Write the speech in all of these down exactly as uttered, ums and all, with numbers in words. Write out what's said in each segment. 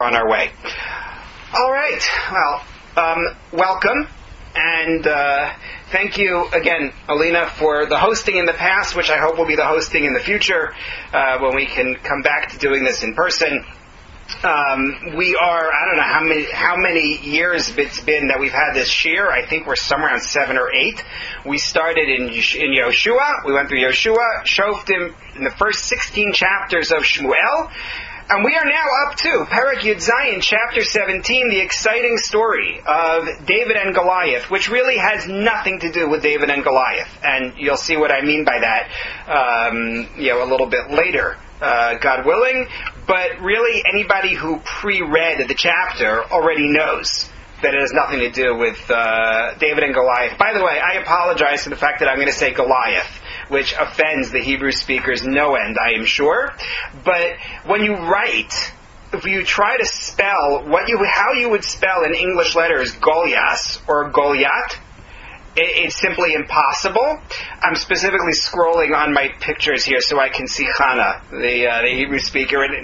on our way. All right. Well, um, welcome. And uh, thank you again, Alina, for the hosting in the past, which I hope will be the hosting in the future uh, when we can come back to doing this in person. Um, we are, I don't know how many how many years it's been that we've had this shir. I think we're somewhere around seven or eight. We started in in Yoshua. We went through Yoshua, Shoftim, in the first sixteen chapters of Shmuel. And we are now up to Perek Yud Zayin, chapter seventeen, the exciting story of David and Goliath, which really has nothing to do with David and Goliath. And you'll see what I mean by that, um, you know, a little bit later, uh, God willing. But really, anybody who pre-read the chapter already knows that it has nothing to do with uh, David and Goliath. By the way, I apologize for the fact that I'm going to say Goliath, which offends the Hebrew speakers no end, I am sure. But when you write, if you try to spell what you how you would spell in English letters Goliath or Goliath, it, it's simply impossible. I'm specifically scrolling on my pictures here so I can see Chana, the uh, the Hebrew speaker. And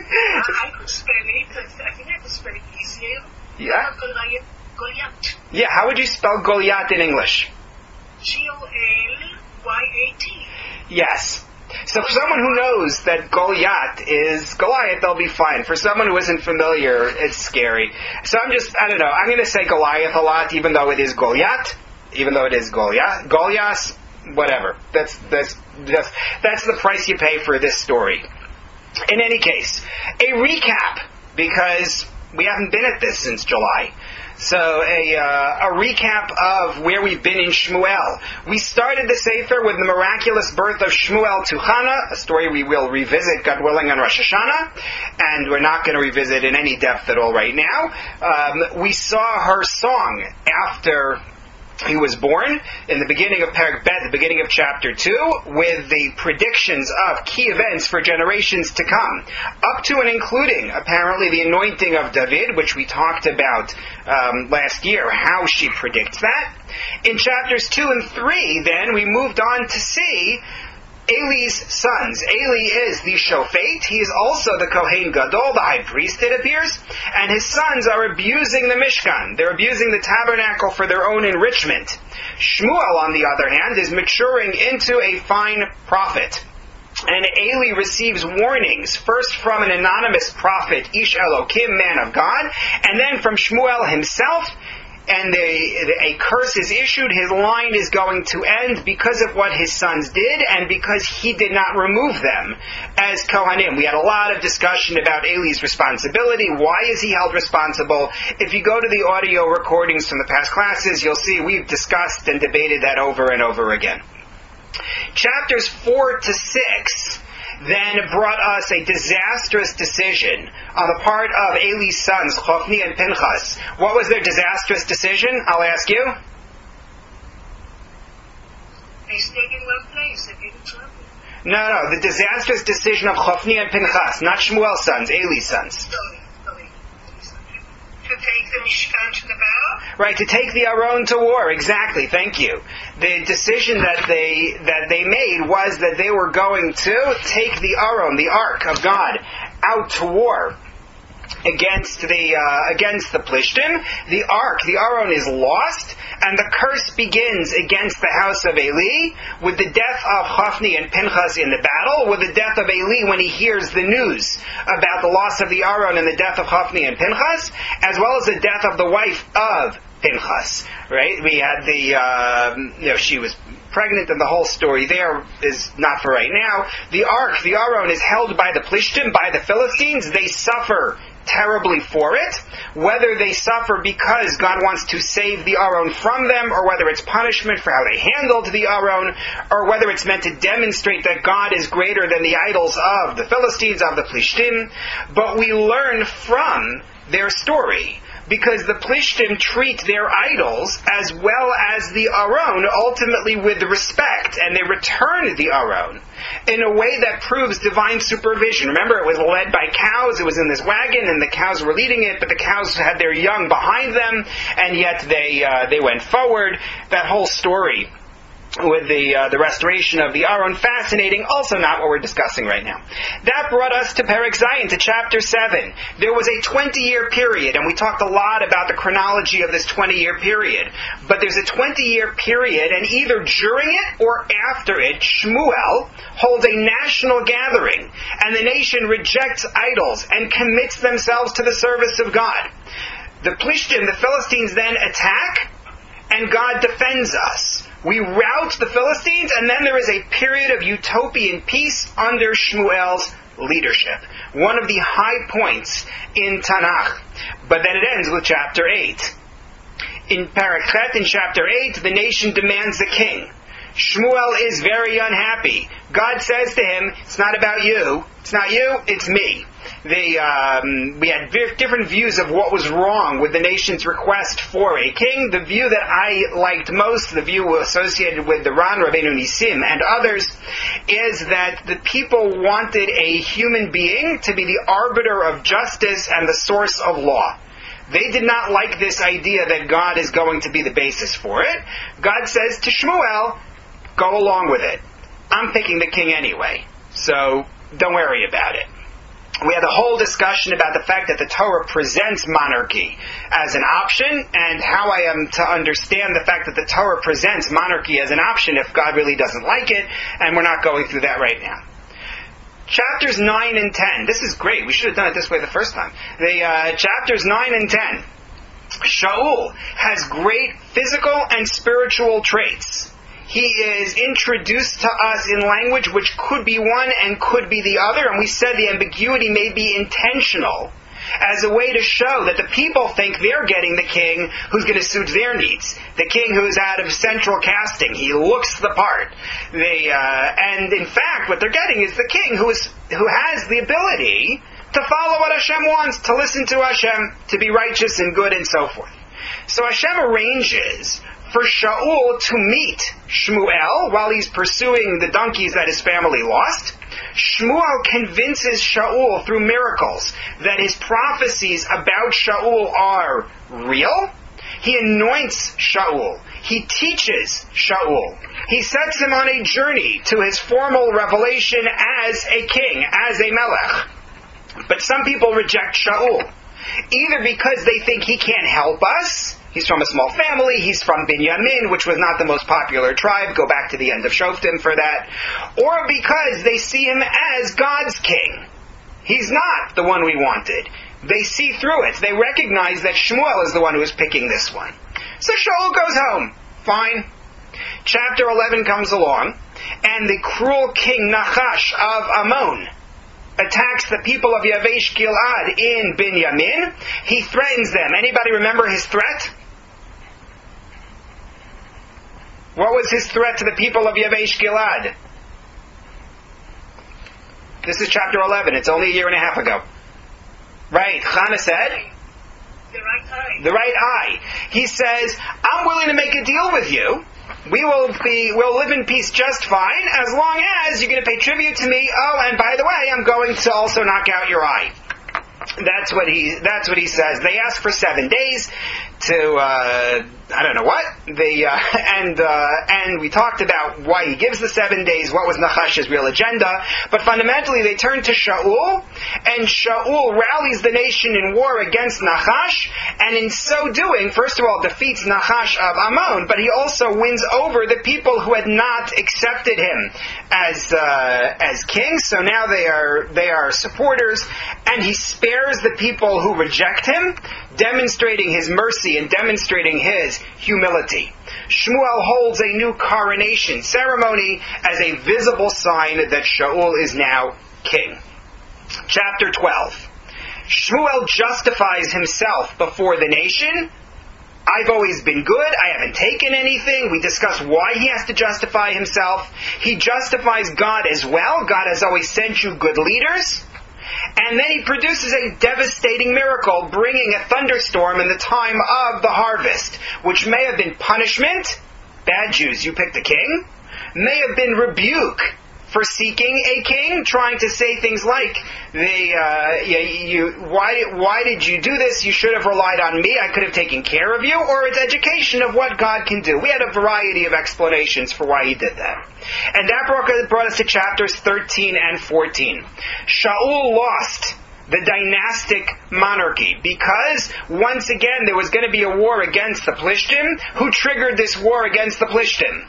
I could spell it. I think I could spell it easier. Yeah. Goliath. Goliath. Yeah. How would you spell Goliath in English? G O L Y A T. Yes. So for someone who knows that Goliath is Goliath, they'll be fine. For someone who isn't familiar, it's scary. So I'm just, I don't know, I'm going to say Goliath a lot, even though it is Goliath, even though it is Goliath. Goliath, whatever. That's, that's, that's, that's the price you pay for this story. In any case, a recap, because we haven't been at this since July. So a, uh, a recap of where we've been in Shmuel. We started the Sefer with the miraculous birth of Shmuel to Hannah, a story we will revisit, God willing, on Rosh Hashanah, and we're not going to revisit in any depth at all right now. Um, we saw her song after he was born in the beginning of Perek Bet, the beginning of chapter two, with the predictions of key events for generations to come, up to and including, apparently, the anointing of David, which we talked about um, last year, how she predicts that. In chapters two and three, then, we moved on to see Eli's sons. Eli is the Shofet. He is also the Kohen Gadol, the high priest, it appears. And his sons are abusing the Mishkan. They're abusing the tabernacle for their own enrichment. Shmuel, on the other hand, is maturing into a fine prophet. And Eli receives warnings, first from an anonymous prophet, Ish Elokim, man of God, and then from Shmuel himself. And a, a curse is issued, his line is going to end because of what his sons did and because he did not remove them as Kohanim. We had a lot of discussion about Eli's responsibility. Why is he held responsible? If you go to the audio recordings from the past classes, you'll see we've discussed and debated that over and over again. Chapters four to six then brought us a disastrous decision on the part of Eli's sons, Chofni and Pinchas. What was their disastrous decision? I'll ask you. They stayed in one place. They didn't travel. No, no, the disastrous decision of Chofni and Pinchas, not Shmuel's sons, Eli's sons. Sorry, sorry. To take the Mishkan to the battle? Right, to take the Aron to war, exactly, thank you. The decision that they that they made was that they were going to take the Aron, the Ark of God, out to war against the uh, against the Plishtim. The Ark, the Aron, is lost, and the curse begins against the house of Eli with the death of Chofni and Pinchas in the battle, with the death of Eli when he hears the news about the loss of the Aron and the death of Chofni and Pinchas, as well as the death of the wife of Pinchas. Right? We had the, uh, you know, she was pregnant, and the whole story there is not for right now. The Ark, the Aron, is held by the Plishtim, by the Philistines. They suffer terribly for it, whether they suffer because God wants to save the Aron from them, or whether it's punishment for how they handled the Aron, or whether it's meant to demonstrate that God is greater than the idols of the Philistines, of the Plishtim. But we learn from their story, because the Plishtim treat their idols as well as the Aron, ultimately with respect, and they return the Aron in a way that proves divine supervision. Remember, it was led by cows, it was in this wagon, and the cows were leading it, but the cows had their young behind them, and yet they uh, they went forward. That whole story with the uh, the restoration of the Aron. Fascinating, also not what we're discussing right now. That brought us to Perek Zayin, to chapter seven. There was a twenty-year period, and we talked a lot about the chronology of this twenty-year period. But there's a twenty-year period, and either during it or after it, Shmuel holds a national gathering, and the nation rejects idols and commits themselves to the service of God. The Plishtim, the Philistines, then attack, and God defends us. We rout the Philistines, and then there is a period of utopian peace under Shmuel's leadership. One of the high points in Tanakh. But then it ends with chapter eight. In Perek Chet, in chapter eight, the nation demands a king. Shmuel is very unhappy. God says to him, it's not about you. It's not you, it's me. They, um, we had v- different views of what was wrong with the nation's request for a king. The view that I liked most, the view associated with the Ran, Rabbeinu Nisim, and others, is that the people wanted a human being to be the arbiter of justice and the source of law. They did not like this idea that God is going to be the basis for it. God says to Shmuel, go along with it. I'm picking the king anyway, so don't worry about it. We had a whole discussion about the fact that the Torah presents monarchy as an option, and how I am to understand the fact that the Torah presents monarchy as an option if God really doesn't like it, and we're not going through that right now. Chapters nine and ten. This is great. We should have done it this way the first time. The uh, chapters nine and ten. Shaul has great physical and spiritual traits. He is introduced to us in language which could be one and could be the other, and we said the ambiguity may be intentional as a way to show that the people think they're getting the king who's going to suit their needs. The king who's out of central casting. He looks the part. They, uh, and in fact, what they're getting is the king who is who has the ability to follow what Hashem wants, to listen to Hashem, to be righteous and good and so forth. So Hashem arranges for Shaul to meet Shmuel while he's pursuing the donkeys that his family lost. Shmuel convinces Shaul through miracles that his prophecies about Shaul are real. He anoints Shaul. He teaches Shaul. He sets him on a journey to his formal revelation as a king, as a melech. But some people reject Shaul, either because they think he can't help us. He's from a small family. He's from Binyamin, which was not the most popular tribe. Go back to the end of Shoftim for that. Or because they see him as God's king. He's not the one we wanted. They see through it. They recognize that Shmuel is the one who is picking this one. So Shaul goes home. Fine. Chapter eleven comes along, and the cruel king Nachash of Ammon attacks the people of Yavesh Gilad in Binyamin. He threatens them. Anybody remember his threat? What was his threat to the people of Yavesh Gilad? This is chapter eleven. It's only a year and a half ago. Right. Chana said? The right eye. The right eye. He says, I'm willing to make a deal with you. We will be, we'll live in peace just fine as long as you're going to pay tribute to me. Oh, and by the way, I'm going to also knock out your eye. That's what he. That's what he says. They ask for seven days to. Uh, I don't know what. They uh, and uh, and we talked about why he gives the seven days. What was Nachash's real agenda? But fundamentally, they turn to Shaul, and Shaul rallies the nation in war against Nachash, and in so doing, first of all, defeats Nachash of Ammon, but he also wins over the people who had not accepted him as uh, as king. So now they are they are supporters, and he spares the people who reject him, demonstrating his mercy and demonstrating his humility. Shmuel holds a new coronation ceremony as a visible sign that Shaul is now king. Chapter twelve. Shmuel justifies himself before the nation. I've always been good. I haven't taken anything. We discuss why he has to justify himself. He justifies God as well. God has always sent you good leaders. And then he produces a devastating miracle, bringing a thunderstorm in the time of the harvest, which may have been punishment, bad Jews, you picked the king, may have been rebuke, for seeking a king, trying to say things like, "The uh, you, you, why why did you do this? You should have relied on me. I could have taken care of you." Or it's education of what God can do. We had a variety of explanations for why he did that. And that brought, brought us to chapters thirteen and fourteen. Shaul lost the dynastic monarchy because, once again, there was going to be a war against the Plishtim. Who triggered this war against the Plishtim?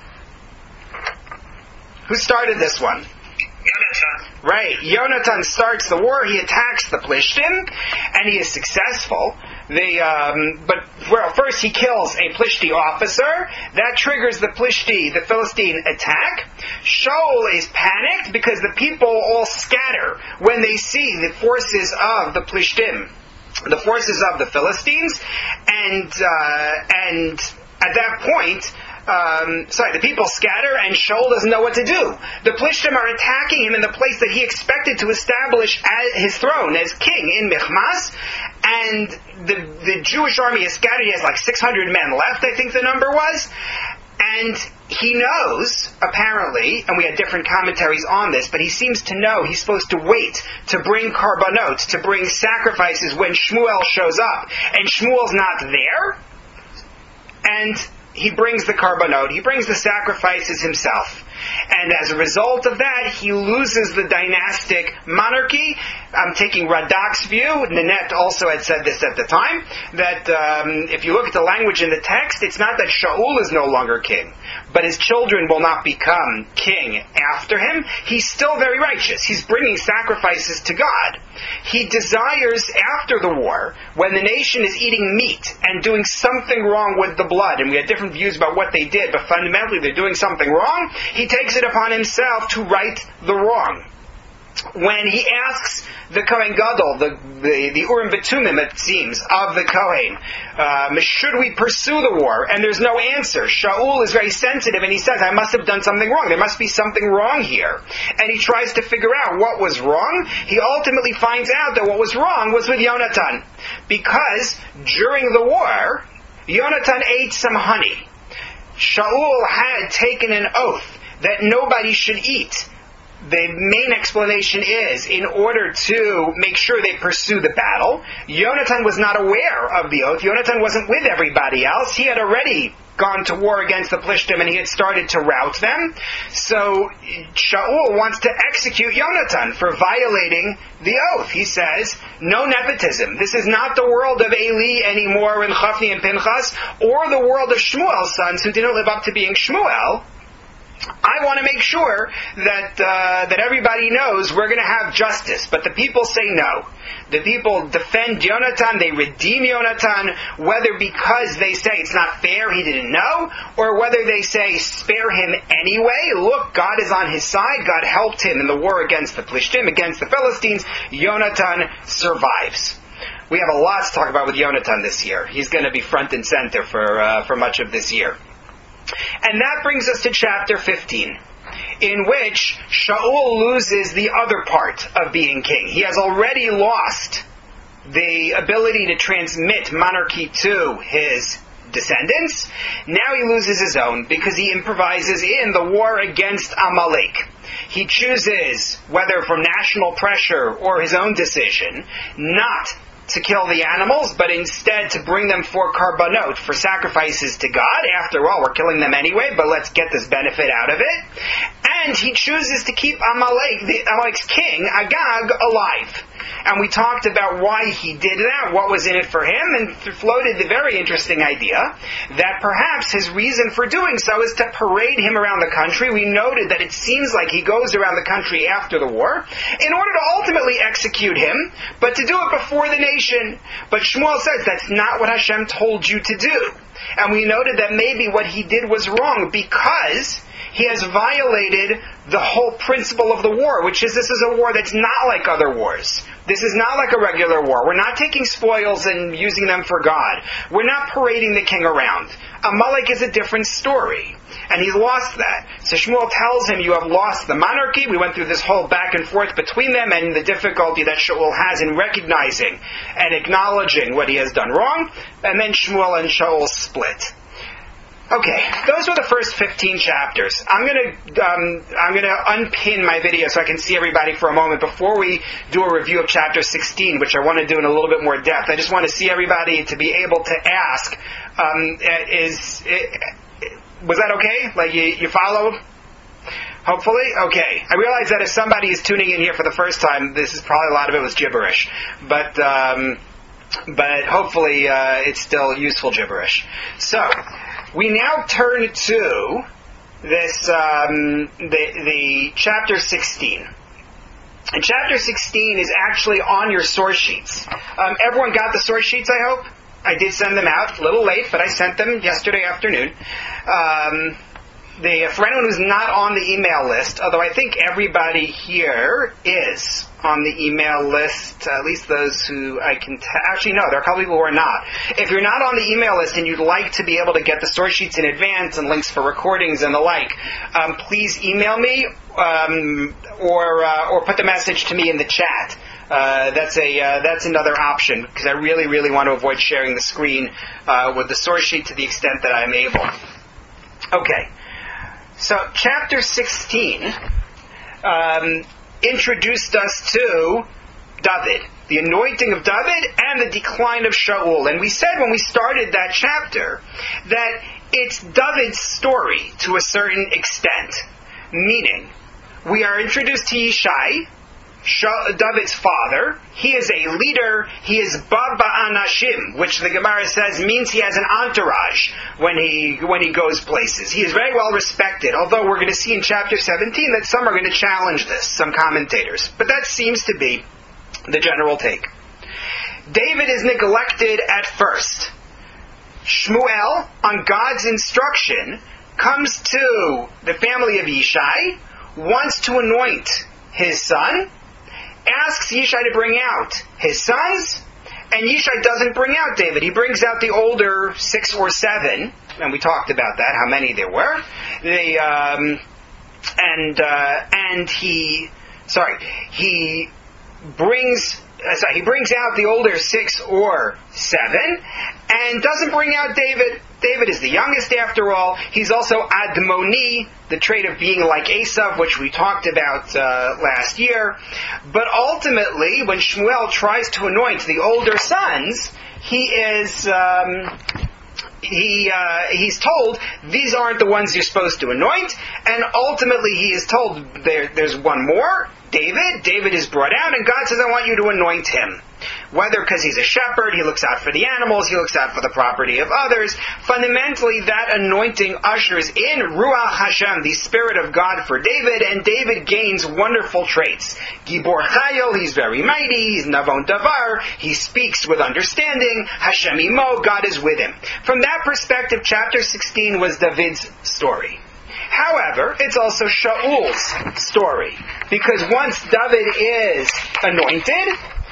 Who started this one? Yonatan. Right. Yonatan starts the war. He attacks the Plishtim, and he is successful. They, um, but well, first he kills a Plishti officer. That triggers the Plishti, the Philistine attack. Shaul is panicked because the people all scatter when they see the forces of the Plishtim, the forces of the Philistines, and uh, and at that point. Um, sorry, the people scatter and Shaul doesn't know what to do. The Plishtim are attacking him in the place that he expected to establish as his throne as king in Michmas, and the the Jewish army is scattered. He has like six hundred men left, I think the number was. And he knows, apparently, and we had different commentaries on this, but he seems to know he's supposed to wait to bring karbanot, to bring sacrifices when Shmuel shows up. And Shmuel's not there. And he brings the karbanot, he brings the sacrifices himself. And as a result of that, he loses the dynastic monarchy. I'm taking Radak's view. Nanette also had said this at the time, that um, if you look at the language in the text, it's not that Shaul is no longer king, but his children will not become king after him. He's still very righteous. He's bringing sacrifices to God. He desires, after the war, when the nation is eating meat and doing something wrong with the blood, and we had different views about what they did, but fundamentally they're doing something wrong, he takes it upon himself to right the wrong. When he asks the Kohen Gadol, the, the, the Urim V'Tumim, it seems, of the Kohen, um, should we pursue the war? And there's no answer. Shaul is very sensitive and he says, I must have done something wrong. There must be something wrong here. And he tries to figure out what was wrong. He ultimately finds out that what was wrong was with Yonatan. Because during the war, Yonatan ate some honey. Shaul had taken an oath that nobody should eat. The main explanation is, in order to make sure they pursue the battle, Yonatan was not aware of the oath. Yonatan wasn't with everybody else. He had already gone to war against the Plishtim and he had started to rout them. So Shaul wants to execute Yonatan for violating the oath. He says, no nepotism. This is not the world of Eli anymore and Chafni and Pinchas, or the world of Shmuel's sons who didn't live up to being Shmuel. I want to make sure that uh, that everybody knows we're going to have justice. But the people say no. The people defend Yonatan, they redeem Yonatan, whether because they say it's not fair, he didn't know, or whether they say spare him anyway. Look, God is on his side. God helped him in the war against the Plishtim, against the Philistines. Yonatan survives. We have a lot to talk about with Yonatan this year. He's going to be front and center for uh, for much of this year. And that brings us to chapter fifteen, in which Shaul loses the other part of being king. He has already lost the ability to transmit monarchy to his descendants. Now he loses his own because he improvises in the war against Amalek. He chooses, whether from national pressure or his own decision, not to kill the animals, but instead to bring them for karbanot, for sacrifices to God. After all, we're killing them anyway, but let's get this benefit out of it. And he chooses to keep Amalek, the, Amalek's king, Agag, alive. And we talked about why he did that, what was in it for him, and floated the very interesting idea that perhaps his reason for doing so is to parade him around the country. We noted that it seems like he goes around the country after the war in order to ultimately execute him, but to do it before the nation. But Shmuel says that's not what Hashem told you to do. And we noted that maybe what he did was wrong because he has violated the whole principle of the war, which is this is a war that's not like other wars. This is not like a regular war. We're not taking spoils and using them for God. We're not parading the king around. Amalek is a different story. And he's lost that. So Shmuel tells him, you have lost the monarchy. We went through this whole back and forth between them and the difficulty that Shaul has in recognizing and acknowledging what he has done wrong. And then Shmuel and Shaul split. Okay, those were the first fifteen chapters. I'm gonna um, I'm gonna unpin my video so I can see everybody for a moment before we do a review of chapter sixteen, which I want to do in a little bit more depth. I just want to see everybody to be able to ask. Um, is was that okay? Like you, you follow? Hopefully? Okay. I realize that if somebody is tuning in here for the first time, this is probably a lot of it was gibberish. But um, but hopefully uh, it's still useful gibberish. So, we now turn to this um, the, the chapter sixteen. And chapter sixteen is actually on your source sheets. Um, everyone got the source sheets, I hope? I did send them out, a little late, but I sent them yesterday afternoon. Um, the, for anyone who's not on the email list, although I think everybody here is on the email list, at least those who I can... T- actually, no, there are a couple people who are not. If you're not on the email list and you'd like to be able to get the source sheets in advance and links for recordings and the like, um, please email me um, or uh, or put the message to me in the chat. Uh, that's a uh, that's another option, because I really, really want to avoid sharing the screen uh, with the source sheet to the extent that I'm able. Okay, so chapter sixteen um, introduced us to David, the anointing of David and the decline of Shaul. And we said when we started that chapter that it's David's story to a certain extent, meaning we are introduced to Yishai, David's father. He is a leader. He is Baba Anashim, which the Gemara says means he has an entourage when he when he goes places. He is very well respected, although we're going to see in chapter seventeen that some are going to challenge this, some commentators. But that seems to be the general take. David is neglected at first. Shmuel, on God's instruction, comes to the family of Yishai, wants to anoint his son, asks Yishai to bring out his sons, and Yishai doesn't bring out David. He brings out the older six or seven, and we talked about that, how many there were. They, um, and uh, and he, sorry, he brings. Uh, sorry, he brings out the older six or seven, and doesn't bring out David. David is the youngest after all. He's also Admoni, the trait of being like Esav, which we talked about uh, last year. But ultimately, when Shmuel tries to anoint the older sons, he is... Um, He uh, he's told, these aren't the ones you're supposed to anoint, and ultimately he is told, there, there's one more, David. David is brought out, and God says, I want you to anoint him. Whether because he's a shepherd, he looks out for the animals, he looks out for the property of others. Fundamentally, that anointing ushers in Ruach Hashem, the Spirit of God for David, and David gains wonderful traits. Gibor Chayil, he's very mighty, he's Navon Davar, he speaks with understanding, Hashem Imo, God is with him. From that perspective, chapter sixteen was David's story. However, it's also Shaul's story, because once David is anointed,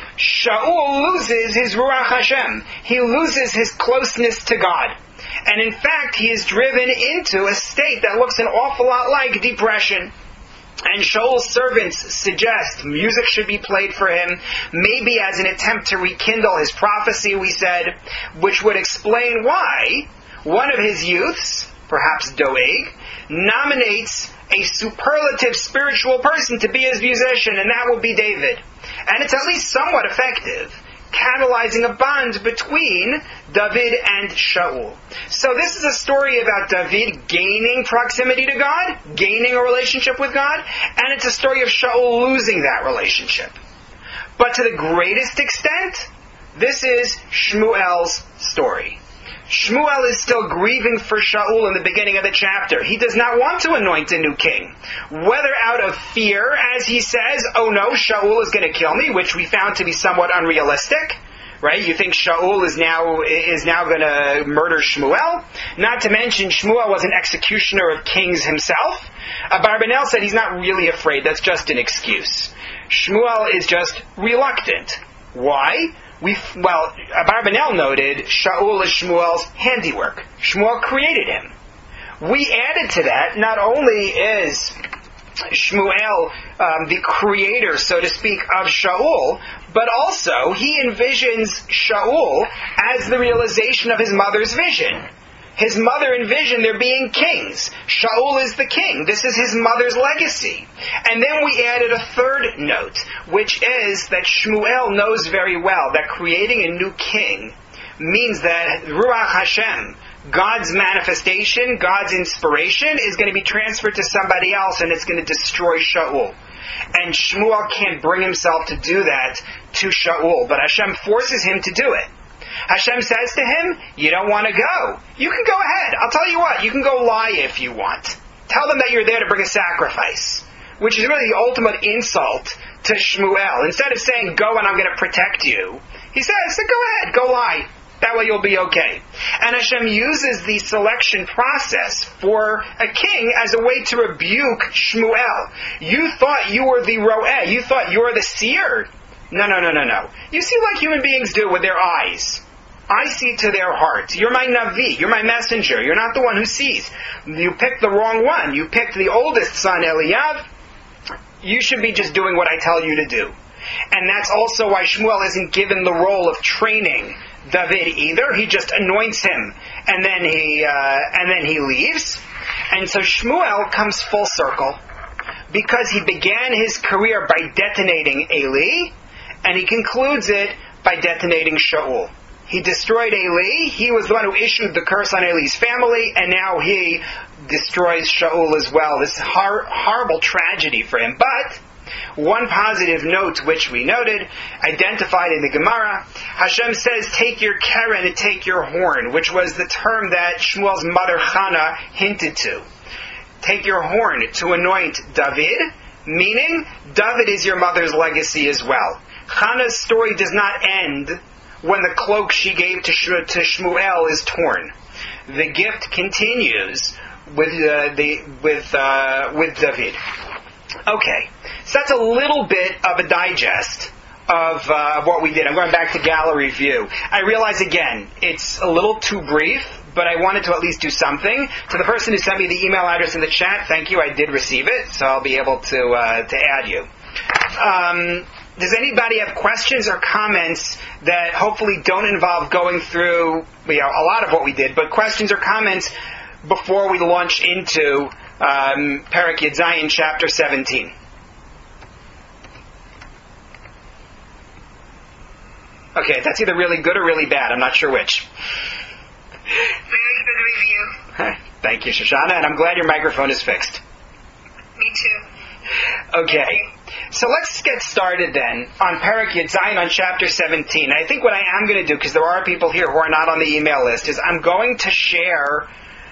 Shaul loses his Ruach Hashem. He loses his closeness to God. And in fact, he is driven into a state that looks an awful lot like depression. And Shaul's servants suggest music should be played for him, maybe as an attempt to rekindle his prophecy, we said, which would explain why one of his youths, perhaps Doeg, nominates a superlative spiritual person to be his musician, and that will be David. And it's at least somewhat effective, catalyzing a bond between David and Shaul. So this is a story about David gaining proximity to God, gaining a relationship with God, and it's a story of Shaul losing that relationship. But to the greatest extent, this is Shmuel's story. Shmuel is still grieving for Shaul in the beginning of the chapter. He does not want to anoint a new king. Whether out of fear, as he says, oh no, Shaul is going to kill me, which we found to be somewhat unrealistic. Right? You think Shaul is now is now going to murder Shmuel? Not to mention, Shmuel was an executioner of kings himself. Abarbanel said he's not really afraid. That's just an excuse. Shmuel is just reluctant. Why? We, well, Abarbanel noted, Shaul is Shmuel's handiwork. Shmuel created him. We added to that, not only is Shmuel um, the creator, so to speak, of Shaul, but also he envisions Shaul as the realization of his mother's vision. His mother envisioned there being kings. Shaul is the king. This is his mother's legacy. And then we added a third note, which is that Shmuel knows very well that creating a new king means that Ruach Hashem, God's manifestation, God's inspiration, is going to be transferred to somebody else, and it's going to destroy Shaul. And Shmuel can't bring himself to do that to Shaul, but Hashem forces him to do it. Hashem says to him, you don't want to go. You can go ahead. I'll tell you what, you can go lie if you want. Tell them that you're there to bring a sacrifice, which is really the ultimate insult to Shmuel. Instead of saying, go and I'm going to protect you, he says, go ahead, go lie. That way you'll be okay. And Hashem uses the selection process for a king as a way to rebuke Shmuel. You thought you were the ro'eh. You thought you were the seer. No, no, no, no, no. You see like human beings do with their eyes. I see to their heart. You're my Navi. You're my messenger. You're not the one who sees. You picked the wrong one. You picked the oldest son, Eliyav. You should be just doing what I tell you to do. And that's also why Shmuel isn't given the role of training David either. He just anoints him, and then he uh, and then he leaves. And so Shmuel comes full circle because he began his career by detonating Eli, and he concludes it by detonating Shaul. He destroyed Eli. He was the one who issued the curse on Eli's family, and now he destroys Shaul as well. This hor- horrible tragedy for him. But one positive note, which we noted, identified in the Gemara, Hashem says, take your keren and take your horn, which was the term that Shmuel's mother Chana hinted to. Take your horn to anoint David, meaning David is your mother's legacy as well. Chana's story does not end when the cloak she gave to, Sh- to Shmuel is torn. The gift continues with uh, the with uh, with David. Okay, so that's a little bit of a digest of uh, what we did. I'm going back to gallery view. I realize again it's a little too brief, but I wanted to at least do something. To the person who sent me the email address in the chat, thank you. I did receive it, so I'll be able to uh, to add you. Um, Does anybody have questions or comments that hopefully don't involve going through, you know, a lot of what we did, but questions or comments before we launch into um, Perek Yud Zayin, chapter seventeen? Okay, that's either really good or really bad. I'm not sure which. Very good review. Thank you, Shoshana, and I'm glad your microphone is fixed. Me too. Okay, so let's get started then on Perek Yud Zayin on chapter seventeen. I think what I am going to do, because there are people here who are not on the email list, is I'm going to share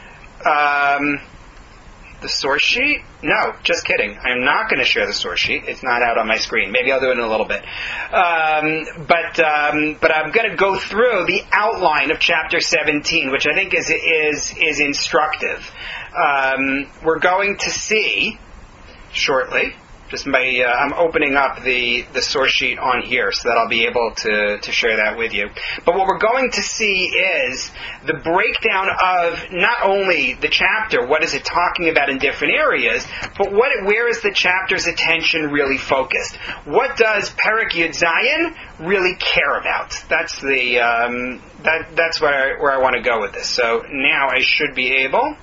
um, the source sheet. No, just kidding. I'm not going to share the source sheet. It's not out on my screen. Maybe I'll do it in a little bit. Um, but um, but I'm going to go through the outline of chapter seventeen, which I think is is is instructive. Um, we're going to see shortly. Just by, uh, I'm opening up the, the source sheet on here so that I'll be able to, to share that with you. But what we're going to see is the breakdown of not only the chapter, what is it talking about in different areas, but what where is the chapter's attention really focused? What does Perek Yud Zayin really care about? That's the um, that that's where I, where I want to go with this. So now I should be able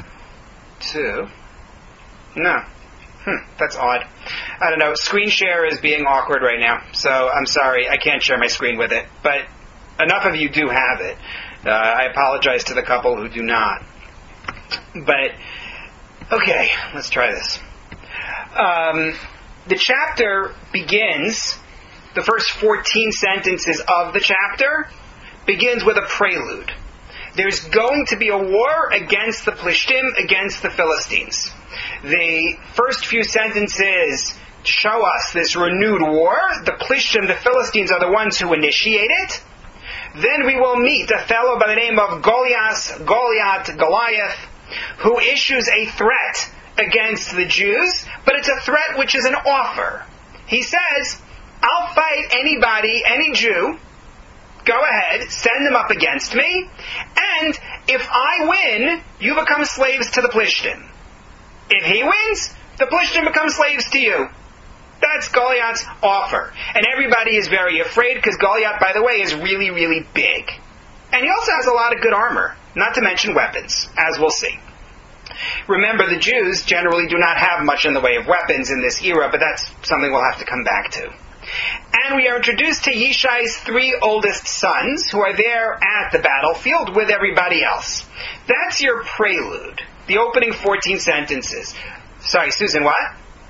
to no. Hmm, that's odd. I don't know. Screen share is being awkward right now, so I'm sorry. I can't share my screen with it. But enough of you do have it. Uh, I apologize to the couple who do not. But, okay, let's try this. Um, the chapter begins, the first fourteen sentences of the chapter begins with a prelude. There's going to be a war against the Plishtim, against the Philistines. The first few sentences show us this renewed war. The Plishtim, the Philistines, are the ones who initiate it. Then we will meet a fellow by the name of Goliath, Goliath, Goliath, who issues a threat against the Jews, but it's a threat which is an offer. He says, I'll fight anybody, any Jew. Go ahead, send them up against me, and if I win, you become slaves to the Plishtim. If he wins, the Plishtim become slaves to you. That's Goliath's offer. And everybody is very afraid, because Goliath, by the way, is really, really big. And he also has a lot of good armor. not to mention weapons, as we'll see. Remember, the Jews generally do not have much in the way of weapons in this era, but that's something we'll have to come back to. And we are introduced to Yishai's three oldest sons, who are there at the battlefield with everybody else. That's your prelude, the opening fourteen sentences. Sorry, Susan, what?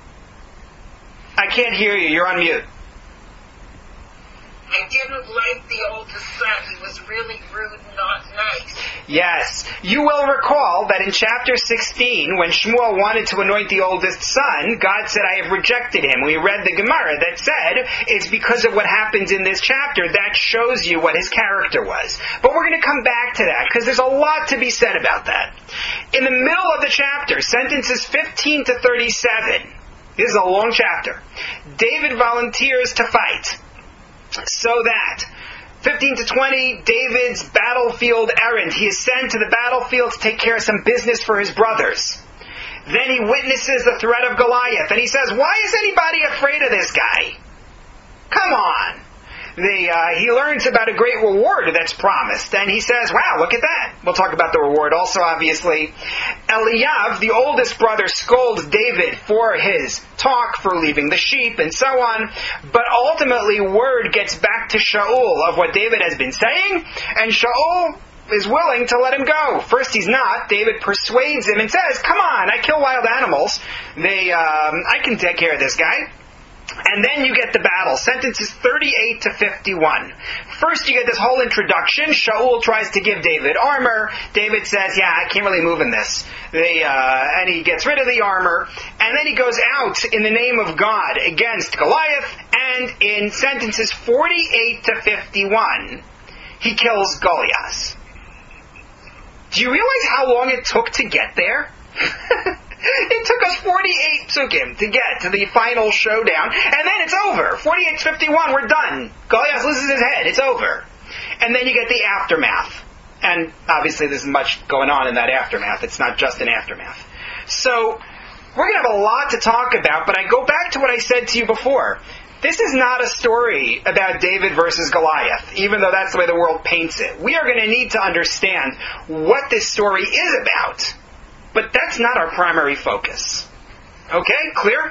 I can't hear you. You're on mute. I didn't like the oldest son. He was really rude and not nice. Yes. You will recall that in chapter sixteen, when Shmuel wanted to anoint the oldest son, God said, I have rejected him. We read the Gemara that said, it's because of what happens in this chapter that shows you what his character was. But we're going to come back to that, because there's a lot to be said about that. In the middle of the chapter, sentences fifteen to thirty-seven, this is a long chapter, David volunteers to fight. So that, fifteen to twenty, David's battlefield errand. He is sent to the battlefield to take care of some business for his brothers. Then he witnesses the threat of Goliath, and he says, why is anybody afraid of this guy? Come on. The, uh, he learns about a great reward that's promised, and he says, wow, look at that. We'll talk about the reward also, obviously. Eliav, the oldest brother, scolds David for his talk, for leaving the sheep, and so on. But ultimately, word gets back to Shaul of what David has been saying, and Shaul is willing to let him go. First he's not. David persuades him and says, come on, I kill wild animals. They, um, I can take care of this guy. And then you get the battle. Sentences thirty-eight to fifty-one. First you get this whole introduction. Shaul tries to give David armor. David says, yeah, I can't really move in this. They, uh, and he gets rid of the armor. And then he goes out in the name of God against Goliath. And in sentences forty-eight to fifty-one, he kills Goliath. Do you realize how long it took to get there? It took us forty-eight psukim to get to the final showdown, and then it's over. forty-eight to fifty-one, we're done. Goliath loses his head, it's over. And then you get the aftermath. And obviously there's much going on in that aftermath. It's not just an aftermath. So, we're going to have a lot to talk about, but I go back to what I said to you before. This is not a story about David versus Goliath, even though that's the way the world paints it. We are going to need to understand what this story is about. But that's not our primary focus. Okay? Clear?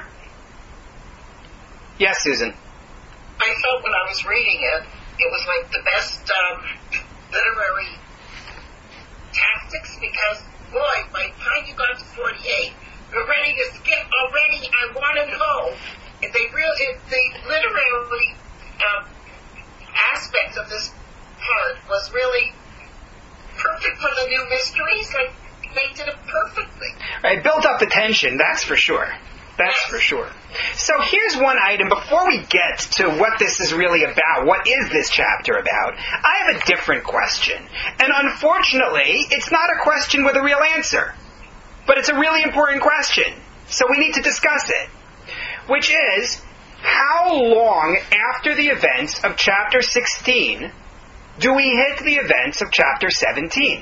Yes, Susan? I felt when I was reading it, it was like the best um, literary tactics because, boy, by the time you got to forty-eight, you're ready to skip already. I want to know if they real if the literary um, aspects of this part was really perfect for the new mysteries. Like, they did it perfectly. Right, built up the tension, that's for sure. That's for sure. So here's one item before we get to what this is really about. What is this chapter about? I have a different question. And unfortunately, it's not a question with a real answer. But it's a really important question. So we need to discuss it. Which is, how long after the events of chapter sixteen do we hit the events of chapter seventeen?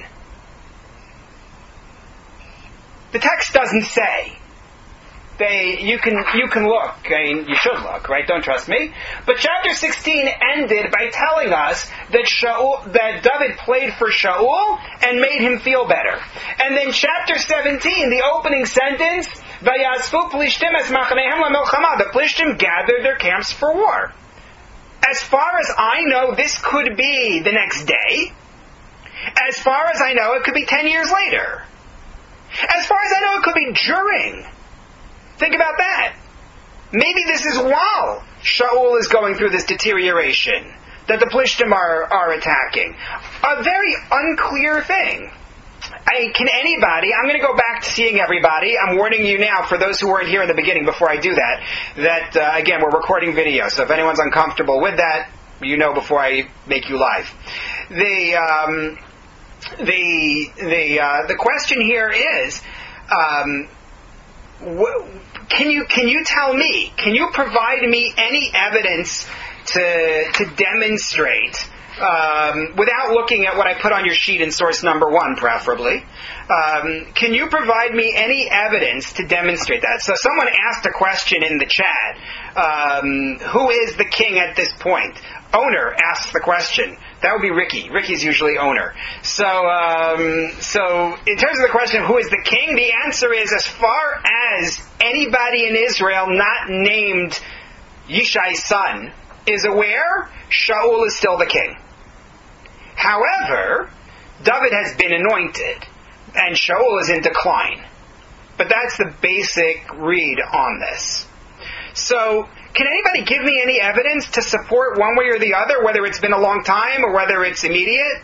The text doesn't say. They, you can, you can look. I mean, you should look, right? Don't trust me. But chapter sixteen ended by telling us that Shaul, that David played for Shaul and made him feel better. And then chapter seventeen, the opening sentence, "Vayasfu Plishtim es machanehem lamilchama." The Plishtim gathered their camps for war. As far as I know, this could be the next day. As far as I know, it could be ten years later. As far as I know, it could be during. Think about that. Maybe this is while Shaul is going through this deterioration that the Plishtim are, are attacking. A very unclear thing. I, can anybody, I'm going to go back to seeing everybody. I'm warning you now, for those who weren't here in the beginning before I do that, that, uh, again, we're recording video. So if anyone's uncomfortable with that, you know before I make you live. The, um, the, the, uh, the question here is, um, Can you can you tell me? Can you provide me any evidence to to demonstrate, um, without looking at what I put on your sheet in source number one, preferably? Um, can you provide me any evidence to demonstrate that? So someone asked a question in the chat. Um, who is the king at this point? Owner asks the question. That would be Ricky. Ricky's usually owner. So, um, so in terms of the question of who is the king, the answer is as far as anybody in Israel not named Yishai's son is aware, Shaul is still the king. However, David has been anointed, and Shaul is in decline. But that's the basic read on this. So, can anybody give me any evidence to support one way or the other, whether it's been a long time or whether it's immediate?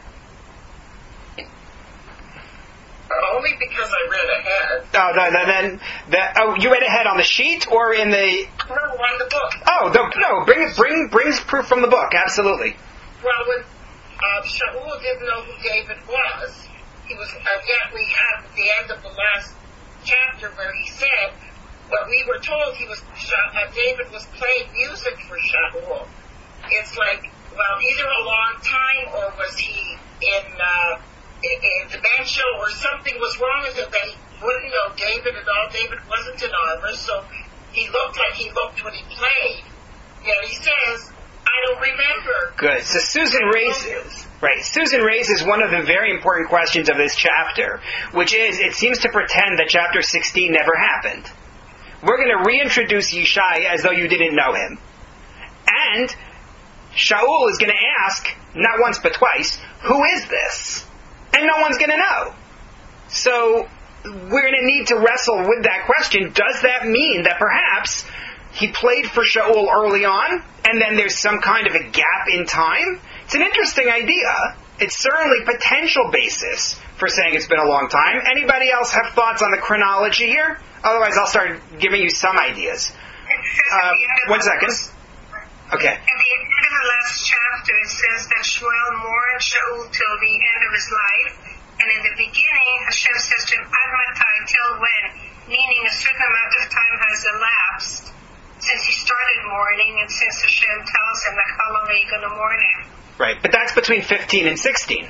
Only because I read ahead. Oh, no, no, then, the, oh, you read ahead on the sheet or in the? No, on the book. Oh, the, no, bring bring brings proof from the book. Absolutely. Well, when uh, Shaul didn't know who David was, he was. Uh, yet we have at the end of the last chapter where he said. Well, we were told he was uh, David was playing music for Shaul. It's like, well, either a long time or was he in, uh, in, in dementia or something was wrong with him that he wouldn't know David at all. David wasn't in armor, so he looked like he looked when he played. Yet he says, I don't remember. Good. So Susan raises, right, Susan raises one of the very important questions of this chapter, which is, it seems to pretend that chapter sixteen never happened. We're going to reintroduce Yishai as though you didn't know him. And Shaul is going to ask, not once but twice, who is this? And no one's going to know. So we're going to need to wrestle with that question. Does that mean that perhaps he played for Shaul early on, and then there's some kind of a gap in time? It's an interesting idea. It's certainly potential basis for saying it's been a long time. Anybody else have thoughts on the chronology here? Otherwise, I'll start giving you some ideas. Uh, one second. Okay. At the end of the last chapter, it says that Shmuel mourned Shaul till the end of his life. And in the beginning, Hashem says to him, Ad matai, till when? Meaning a certain amount of time has elapsed since he started mourning and since Hashem tells him, like, how long are you going to mourn him? Right, but that's between fifteen and sixteen.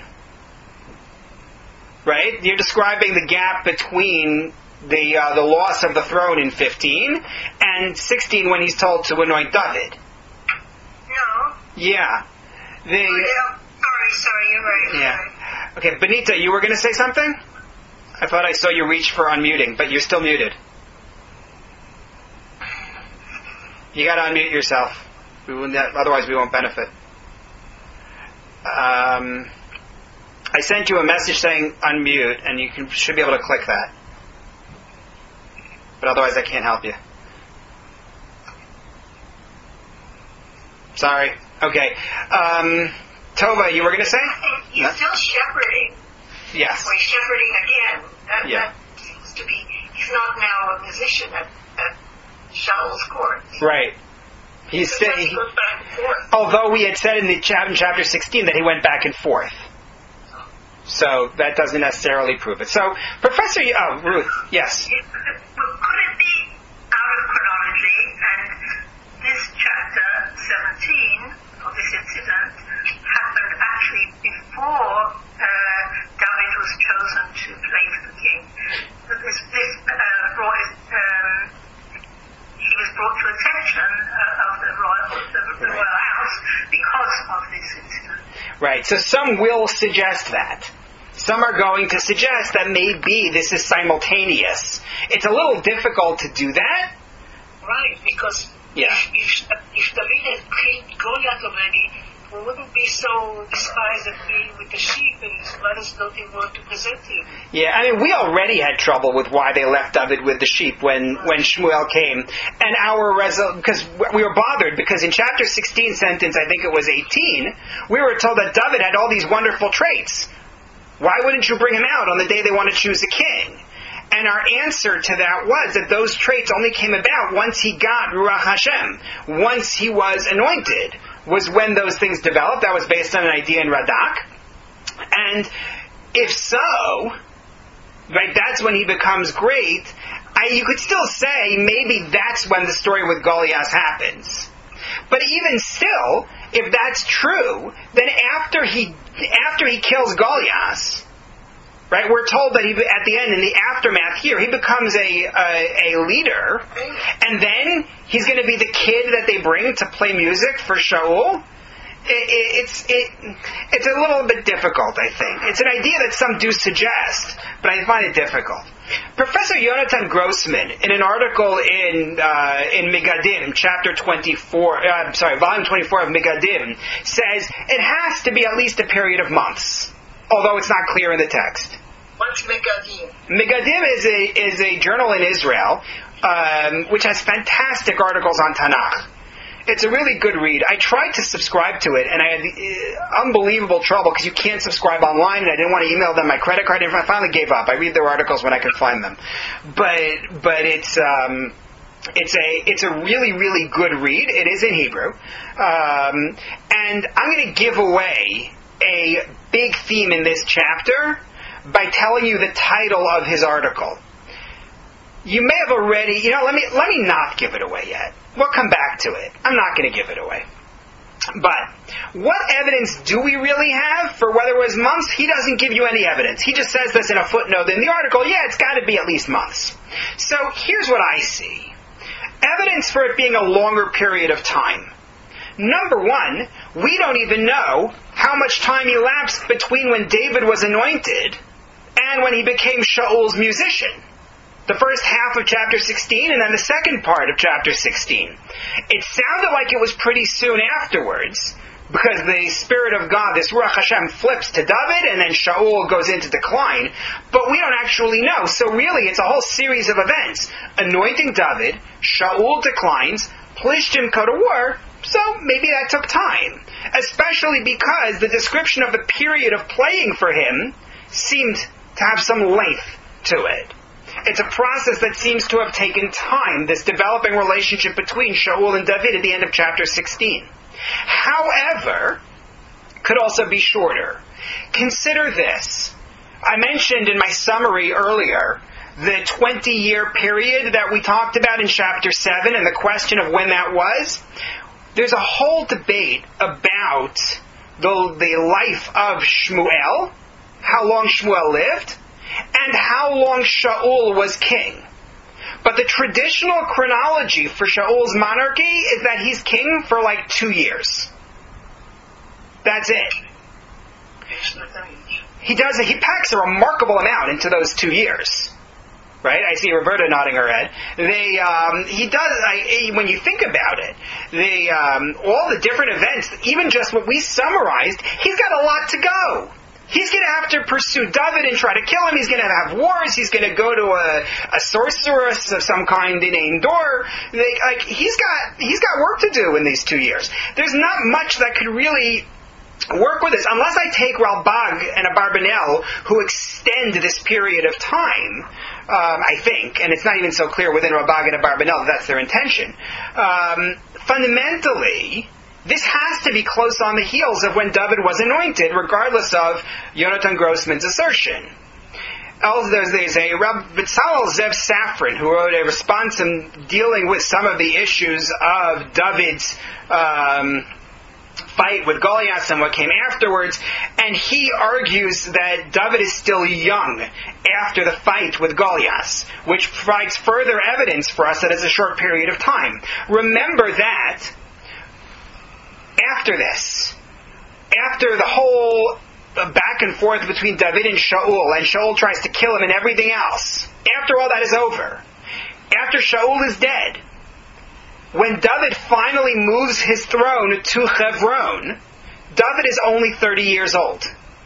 Right? You're describing the gap between the uh, the loss of the throne in fifteen and sixteen when he's told to anoint David. No. Yeah. The, oh, yeah. Sorry, sorry, you're right. Yeah. Right. Okay, Benita, you were going to say something? I thought I saw you reach for unmuting, but you're still muted. You got to unmute yourself. We will not, otherwise we won't benefit. Um, I sent you a message saying unmute, and you can, should be able to click that. But otherwise I can't help you. Sorry. Okay. Um, Tova, you were going to say? He's no? still shepherding. Yes. Or he's shepherding again. That, yeah. that seems to be, he's not now a musician at, at Shaul's court. Right. He's still, he, although we had said in the chap, in chapter sixteen that he went back and forth. So that doesn't necessarily prove it. So, Professor, oh, Ruth, yes. Could it be out of chronology, and this chapter seventeen, or this incident, happened actually before uh, David was chosen to play for the king? This, this uh, brought, um, he was brought to attention uh, of the royal, the, the royal house because of this incident. Right, so some will suggest that. Some are going to suggest that maybe this is simultaneous. It's a little difficult to do that. Right, because yeah. if, if, if David had killed Goliath already, we wouldn't be so despised at being with the sheep and his brothers don't even want to present him. Yeah, I mean, we already had trouble with why they left David with the sheep when, when Shmuel came. And our result, because we were bothered, because in chapter sixteen, sentence, I think it was eighteen, we were told that David had all these wonderful traits. Why wouldn't you bring him out on the day they want to choose a king? And our answer to that was that those traits only came about once he got Ruach Hashem. Once he was anointed was when those things developed. That was based on an idea in Radak. And if so, right, that's when he becomes great. I, you could still say maybe that's when the story with Goliath happens. But even still, if that's true, then after he after he kills Goliath, right, we're told that he, at the end, in the aftermath here, he becomes a, a, a leader, and then he's going to be the kid that they bring to play music for Shaul. it, it, it's it, it's a little bit difficult, I think. It's an idea that some do suggest, but I find it difficult. Professor Yonatan Grossman, in an article in uh, in Megadim, chapter twenty-four, uh, I'm sorry, volume twenty-four of Megadim, says it has to be at least a period of months, although it's not clear in the text. What's Megadim? Megadim is a is a journal in Israel, um, which has fantastic articles on Tanakh. It's a really good read. I tried to subscribe to it, and I had uh, unbelievable trouble because you can't subscribe online, and I didn't want to email them my credit card. And I finally gave up. I read their articles when I can find them, but but it's um, it's a it's a really really good read. It is in Hebrew, um, and I'm going to give away a big theme in this chapter by telling you the title of his article. You may have already, you know, let me let me not give it away yet. We'll come back to it. I'm not going to give it away. But what evidence do we really have for whether it was months? He doesn't give you any evidence. He just says this in a footnote in the article. Yeah, it's got to be at least months. So here's what I see. Evidence for it being a longer period of time. Number one, we don't even know how much time elapsed between when David was anointed and when he became Shaul's musician. The first half of chapter sixteen and then the second part of chapter sixteen. It sounded like it was pretty soon afterwards because the Spirit of God, this Ruach Hashem, flips to David and then Shaul goes into decline. But we don't actually know. So really it's a whole series of events. Anointing David, Shaul declines, Plishtim go to war, so maybe that took time. Especially because the description of the period of playing for him seemed to have some length to it. It's a process that seems to have taken time, this developing relationship between Shaul and David at the end of chapter sixteen. However, could also be shorter. Consider this. I mentioned in my summary earlier the twenty-year period that we talked about in chapter seven and the question of when that was. There's a whole debate about the, the life of Shmuel, how long Shmuel lived, and how long Shaul was king. But the traditional chronology for Shaul's monarchy is that he's king for like two years. That's it. He does it. He packs a remarkable amount into those two years. Right? I see Roberta nodding her head. They, um, he does, I, when you think about it, the, um, all the different events, even just what we summarized, he's got a lot to go. He's going to have to pursue David and try to kill him. He's going to have wars. He's going to go to a, a sorceress of some kind in Endor. They, like, he's got, he's got work to do in these two years. There's not much that could really work with this, unless I take Ralbag and Abarbanel, who extend this period of time, um, I think, and it's not even so clear within Ralbag and Abarbanel that that's their intention. Um, fundamentally, this has to be close on the heels of when David was anointed, regardless of Yonatan Grossman's assertion. Else there's, there's a Rab B'Tzalel Zev Safran, who wrote a response in dealing with some of the issues of David's um, fight with Goliath and what came afterwards, and he argues that David is still young after the fight with Goliath, which provides further evidence for us that it's a short period of time. Remember that after this, after the whole back and forth between David and Shaul, and Shaul tries to kill him and everything else, after all that is over, after Shaul is dead, when David finally moves his throne to Hebron, David is only thirty years old.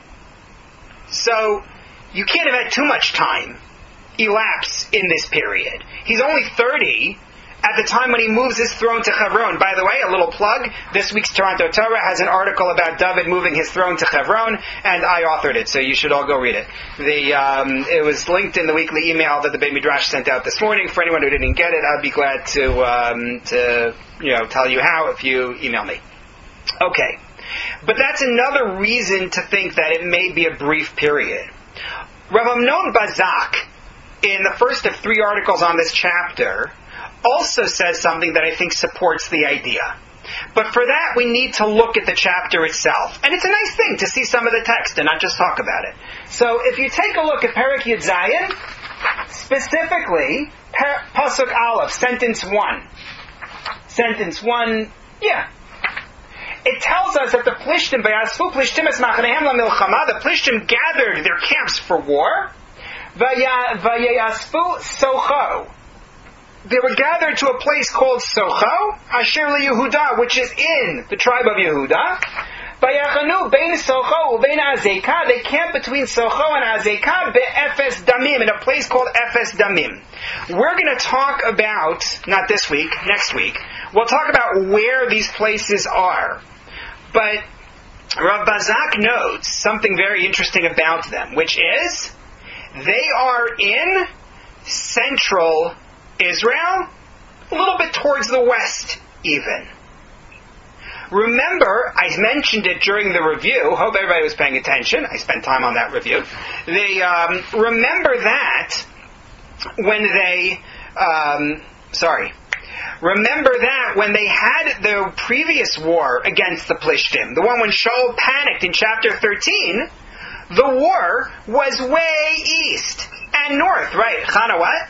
So, you can't have had too much time elapse in this period. He's only thirty at the time when he moves his throne to Hebron. By the way, a little plug, this week's Toronto Torah has an article about David moving his throne to Hebron, and I authored it, so you should all go read it. The um, it was linked in the weekly email that the Beit Midrash sent out this morning. For anyone who didn't get it, I'd be glad to, um, to you know, tell you how if you email me. Okay. But that's another reason to think that it may be a brief period. Rav Amnon Bazak, in the first of three articles on this chapter, also says something that I think supports the idea. But for that, we need to look at the chapter itself. And it's a nice thing to see some of the text and not just talk about it. So if you take a look at Perek Yud Zayin, specifically, per, Pasuk Aleph, sentence one. Sentence one, yeah. it tells us that the Plishtim, Vayasfu Plishtim es machanehem lamilchama, the Plishtim gathered their camps for war. Vayasfu Socho. They were gathered to a place called Socho, Asher Yehuda, which is in the tribe of Yehuda. Vayachanu bein Socho ubein Azekah. They camped between Socho and Azekah be'efes damim, in a place called Efes Damim. We're going to talk about, not this week, next week, we'll talk about where these places are. But Rav Bazak notes something very interesting about them, which is they are in central Israel, a little bit towards the west even. Remember, I mentioned it during the review. Hope everybody was paying attention. I spent time on that review. They um, remember that when they, um, sorry, remember that when they had the previous war against the Plishtim, the one when Shaul panicked in chapter thirteen, the war was way east and north, right? Chana, what?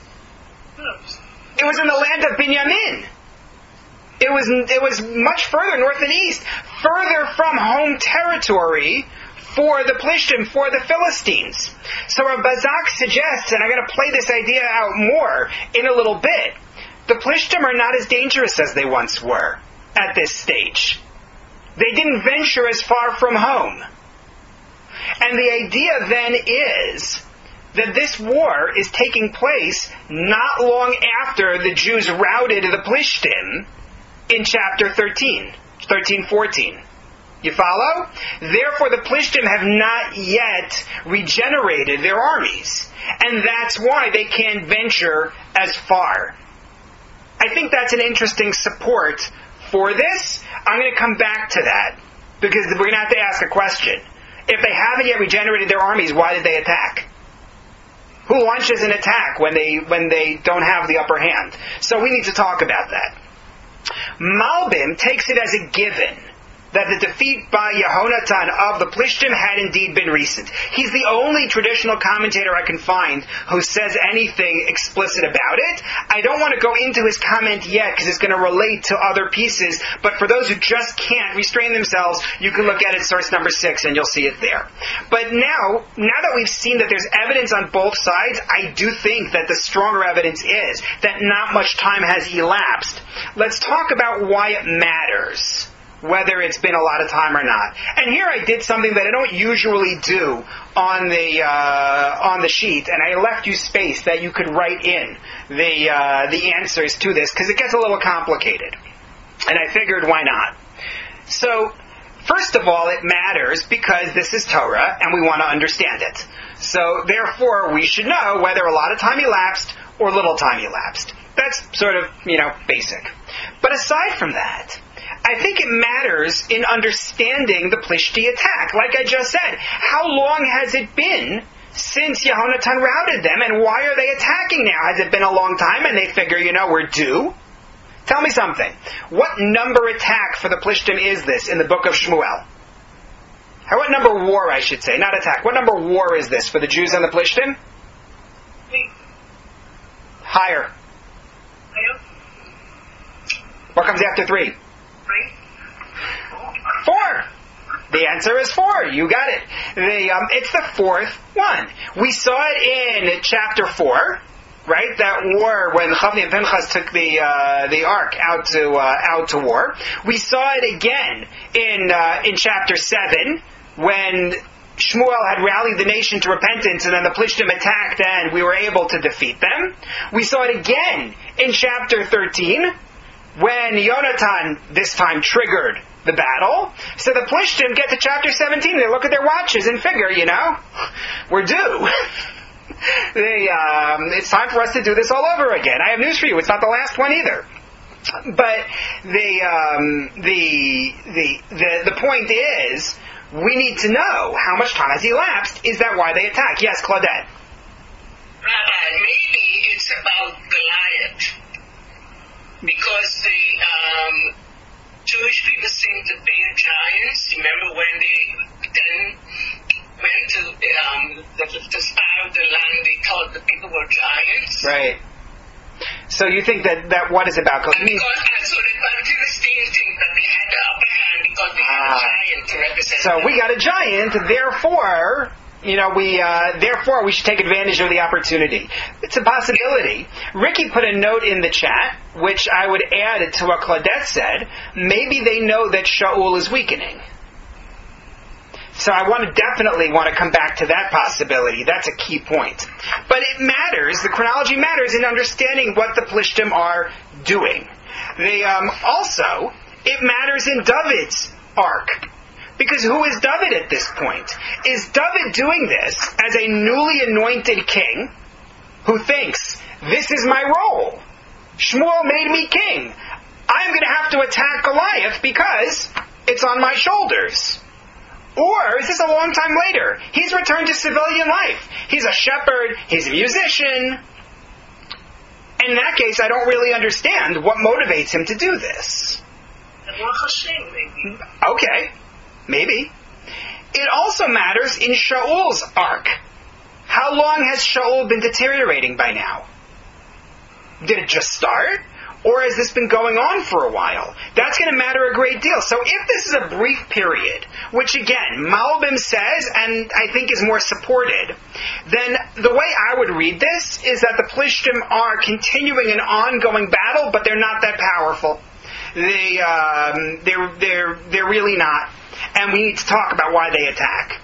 It was in the land of Binyamin. It was it was much further north and east, further from home territory for the Plishtim, for the Philistines. So Rav Bazak suggests, and I'm going to play this idea out more in a little bit, the Plishtim are not as dangerous as they once were at this stage. They didn't venture as far from home. And the idea then is that this war is taking place not long after the Jews routed the Plishtim in chapter thirteen, thirteen fourteen. You follow? Therefore, the Plishtim have not yet regenerated their armies. And that's why they can't venture as far. I think that's an interesting support for this. I'm going to come back to that, because we're going to have to ask a question. If they haven't yet regenerated their armies, why did they attack? Who launches an attack when they when they don't have the upper hand? So we need to talk about that. Malbim takes it as a given that the defeat by Yehonatan of the Plishtim had indeed been recent. He's the only traditional commentator I can find who says anything explicit about it. I don't want to go into his comment yet because it's going to relate to other pieces, but for those who just can't restrain themselves, you can look at it, source number six, and you'll see it there. But now, now that we've seen that there's evidence on both sides, I do think that the stronger evidence is that not much time has elapsed. Let's talk about why it matters, whether it's been a lot of time or not. And here I did something that I don't usually do on the uh, on the sheet, and I left you space that you could write in the uh, the answers to this, because it gets a little complicated. And I figured, why not? So, first of all, it matters because this is Torah, and we want to understand it. So, therefore, we should know whether a lot of time elapsed or little time elapsed. That's sort of, you know, basic. But aside from that, I think it matters in understanding the Plishti attack. Like I just said, how long has it been since Yehonatan routed them, and why are they attacking now? Has it been a long time and they figure, you know, we're due? Tell me something. What number attack for the Plishtim is this in the book of Shmuel? Or what number war, I should say, not attack. What number war is this for the Jews and the Plishtim? Higher. What comes after three? Four. The answer is four. You got it. The, um, it's the fourth one. We saw it in chapter four, right? That war when Chavni and Pinchas took the uh, the ark out to uh, out to war. We saw it again in uh, in chapter seven when Shmuel had rallied the nation to repentance, and then the Plishtim attacked, and we were able to defeat them. We saw it again in chapter thirteen when Yonatan this time triggered the battle. So the Plishtim get to chapter seventeen, they look at their watches and figure, you know, we're due. they, um, it's time for us to do this all over again. I have news for you, it's not the last one either. But the, um, the, the, the, the point is, we need to know how much time has elapsed. Is that why they attack? Yes, Claudette. Rabbi, maybe it's about Goliath. Because the um, Jewish people seem to be giants. Remember when they then went to um, the, the spy of the land, they thought the people were giants. Right. So you think that, that what is about? And because, and so the Philistines think that they had the upper hand Ah. giant to represent So that. we got a giant, therefore, you know, we uh, therefore we should take advantage of the opportunity. It's a possibility. Ricky put a note in the chat, which I would add to what Claudette said. Maybe they know that Shaul is weakening. So I want to definitely want to come back to that possibility. That's a key point. But it matters, the chronology matters in understanding what the Plishtim are doing. They um, also, it matters in David's arc. Because who is David at this point? Is David doing this as a newly anointed king who thinks, this is my role? Shmuel made me king. I'm going to have to attack Goliath because it's on my shoulders. Or is this a long time later? He's returned to civilian life. He's a shepherd. He's a musician. In that case, I don't really understand what motivates him to do this. And Baruch Hashem, maybe. Okay, maybe. It also matters in Shaul's arc. How long has Shaul been deteriorating by now? Did it just start? Or has this been going on for a while? That's going to matter a great deal. So if this is a brief period, which again, Malbim says, and I think is more supported, then the way I would read this is that the Plishtim are continuing an ongoing battle, but they're not that powerful. They, um, they're, they're, they're really not. And we need to talk about why they attack.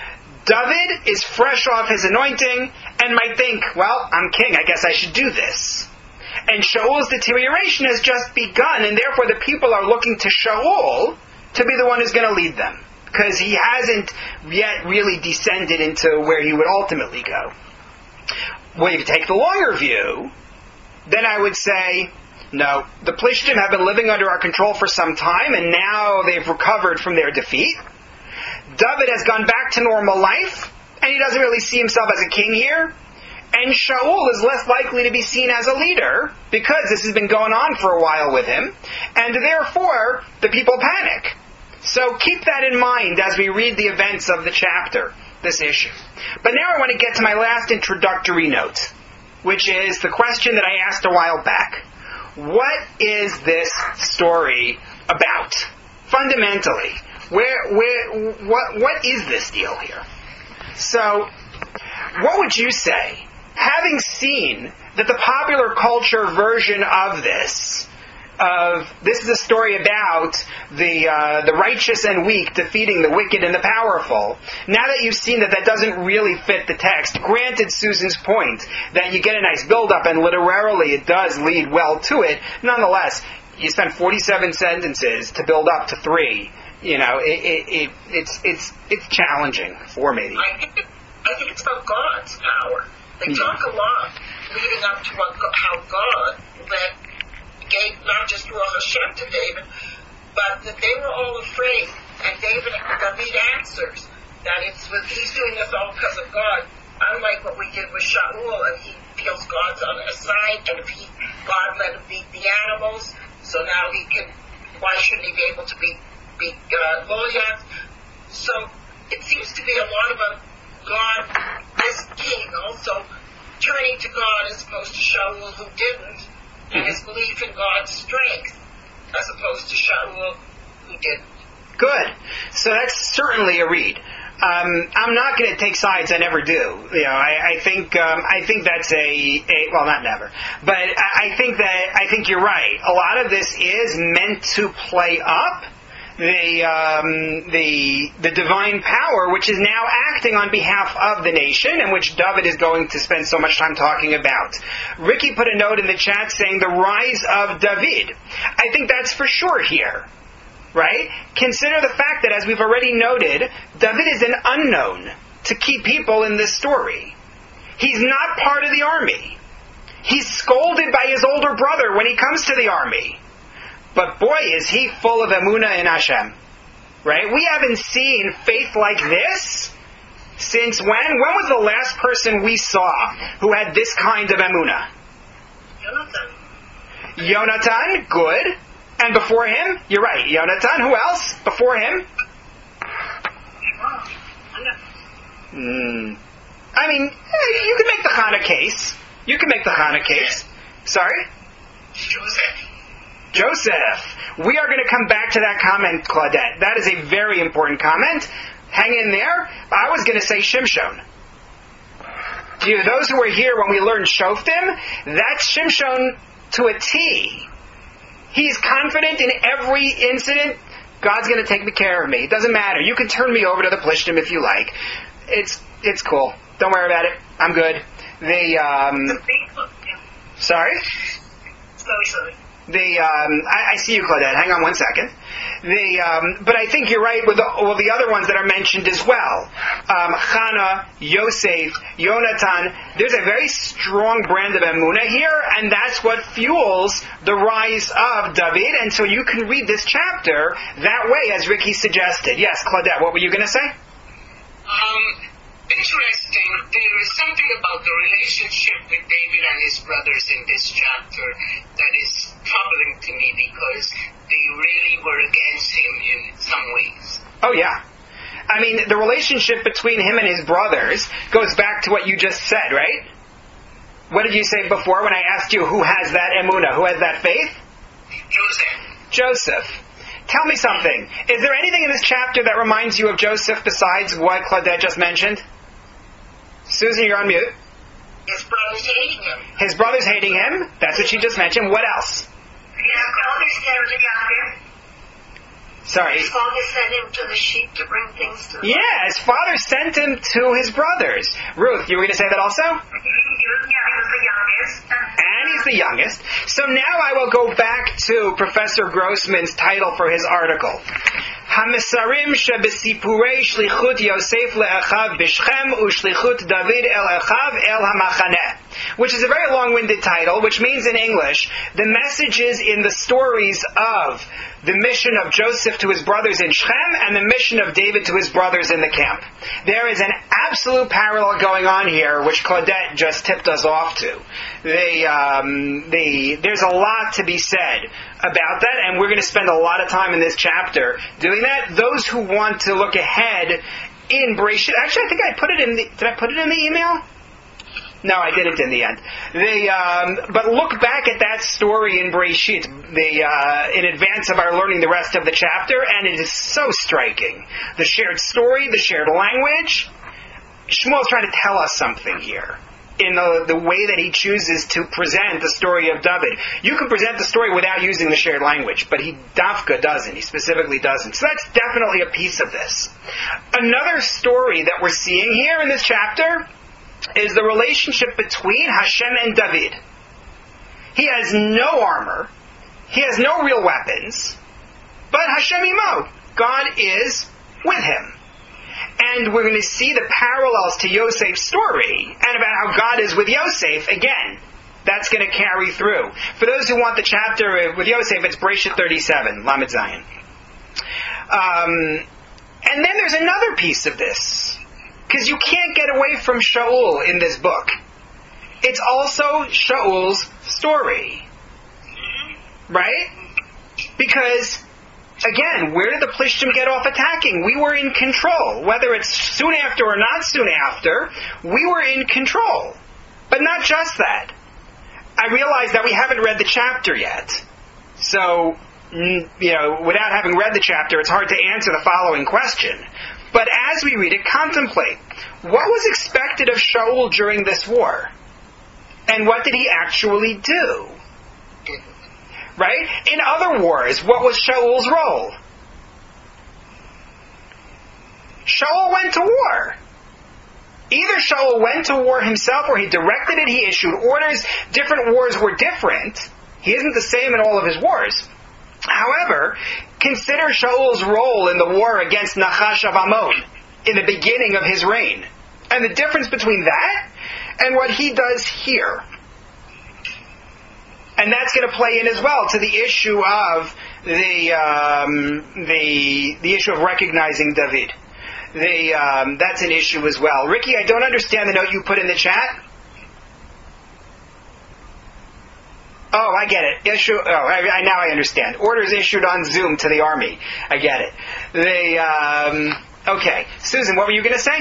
David is fresh off his anointing and might think, well, I'm king, I guess I should do this. And Shaul's deterioration has just begun, and therefore the people are looking to Shaul to be the one who's going to lead them, because he hasn't yet really descended into where he would ultimately go. Well, if you take the longer view, then I would say, no, the Plishtim have been living under our control for some time, and now they've recovered from their defeat. David has gone back to normal life, and he doesn't really see himself as a king here. And Shaul is less likely to be seen as a leader because this has been going on for a while with him. And therefore, the people panic. So keep that in mind as we read the events of the chapter, this issue. But now I want to get to my last introductory note, which is the question that I asked a while back. What is this story about? Fundamentally, where, where, what, what is this deal here? So, what would you say? Having seen that the popular culture version of this, of this is a story about the uh, the righteous and weak defeating the wicked and the powerful, now that you've seen that that doesn't really fit the text, granted Susan's point that you get a nice build-up and literarily it does lead well to it, nonetheless, you spend forty-seven sentences to build up to three. You know, it, it, it, it's it's it's challenging for me. I think, it, I think it's about God's power. They talk a lot leading up to what, how God led, gave not just Ruach Hashem to David, but that they were all afraid. And David, David answers that it's with, he's doing this all because of God. Unlike what we did with Shaul, and he feels God's on his side, and if he, God let him beat the animals, so now he can, why shouldn't he be able to beat, beat uh, Goliath? So it seems to be a lot about God, this king, also turning to God as opposed to Shaul, who didn't, and his belief in God's strength as opposed to Shaul, who didn't. Good. So that's certainly a read. Um, I'm not going to take sides. I never do. You know, I, I think um, I think that's a, a well, not never, but I, I think that I think you're right. A lot of this is meant to play up the um, the the divine power, which is now acting on behalf of the nation, and which David is going to spend so much time talking about. Ricky put a note in the chat saying the rise of David. I think that's for sure here, right? Consider the fact that, as we've already noted, David is an unknown to key people in this story. He's not part of the army. He's scolded by his older brother when he comes to the army. But boy, is he full of emunah in Hashem. Right? We haven't seen faith like this since when? When was the last person we saw who had this kind of emunah? Jonathan. Yonatan, good. And before him? You're right, Yonatan. Who else? Before him? Mm. I mean, you can make the Chana case. You can make the Chana case. Sorry? Joseph. Joseph. We are going to come back to that comment, Claudette. That is a very important comment. Hang in there. I was going to say Shimshon. You, those who were here when we learned Shoftim, that's Shimshon to a T. He's confident in every incident. God's going to take care of me. It doesn't matter. You can turn me over to the Plishtim if you like. It's it's cool. Don't worry about it. I'm good. The um. Sorry. Sorry, sorry. The um, I, I see you, Claudette. Hang on one second. The um, but I think you're right with the, all the other ones that are mentioned as well. Um, Chana, Yosef, Yonatan. There's a very strong brand of Emunah here, and that's what fuels the rise of David. And so you can read this chapter that way, as Ricky suggested. Yes, Claudette. What were you going to say? Um. Interesting. There is something about the relationship with David and his brothers in this chapter that is troubling to me because they really were against him in some ways. Oh, yeah. I mean, the relationship between him and his brothers goes back to what you just said, right? What did you say before when I asked you who has that emunah, who has that faith? Joseph. Joseph. Tell me something. Is there anything in this chapter that reminds you of Joseph besides what Claudette just mentioned? Susan, you're on mute. His brothers hating him. His brothers hating him? That's what she just mentioned. What else? Yeah, God is there to Yaakov. Sorry. His father sent him to the sheep to bring things to them. Yeah, his father sent him to his brothers. Ruth, you were going to say that also? Yeah, he was the youngest. And he's the youngest. So now I will go back to Professor Grossman's title for his article. Hamisarim shebesipurei shlichut Yosef le'achav b'Shechem u'shlichut David el Achav el hamachaneh, which is a very long-winded title, which means in English, the messages in the stories of the mission of Joseph to his brothers in Shechem and the mission of David to his brothers in the camp. There is an absolute parallel going on here, which Claudette just tipped us off to. The, um, the, there's a lot to be said about that, and we're going to spend a lot of time in this chapter doing that. Those who want to look ahead in Bereshit, actually, I think I put it in the, did I put it in the email? No, I didn't in the end. The, um, but look back at that story in Bereshit the, uh, in advance of our learning the rest of the chapter, and it is so striking. The shared story, the shared language. Shmuel's trying to tell us something here in the, the way that he chooses to present the story of David. You can present the story without using the shared language, but he dafka doesn't. He specifically doesn't. So that's definitely a piece of this. Another story that we're seeing here in this chapter is the relationship between Hashem and David. He has no armor. He has no real weapons. But Hashem imo, God is with him. And we're going to see the parallels to Yosef's story and about how God is with Yosef again. That's going to carry through. For those who want the chapter with Yosef, it's Bereshit thirty-seven, Lamed Zayin. Um, and then there's another piece of this. Because you can't get away from Shaul in this book. It's also Shaul's story. Right? Because, again, where did the Plishtim get off attacking? We were in control. Whether it's soon after or not soon after, we were in control. But not just that. I realize that we haven't read the chapter yet. So, you know, without having read the chapter, it's hard to answer the following question. But as we read it, contemplate. What was expected of Shaul during this war? And what did he actually do? Right? In other wars, what was Shaul's role? Shaul went to war. Either Shaul went to war himself or he directed it, he issued orders. Different wars were different. He isn't the same in all of his wars. However, consider Shaul's role in the war against Nachash of Ammon in the beginning of his reign. And the difference between that and what he does here. And that's going to play in as well to the issue of the um, the the issue of recognizing David. The um, that's an issue as well. Ricky, I don't understand the note you put in the chat. Oh, I get it. Issue. Oh, I, I, now I understand. Orders issued on Zoom to the army. I get it. The um, okay, Susan, what were you going to say?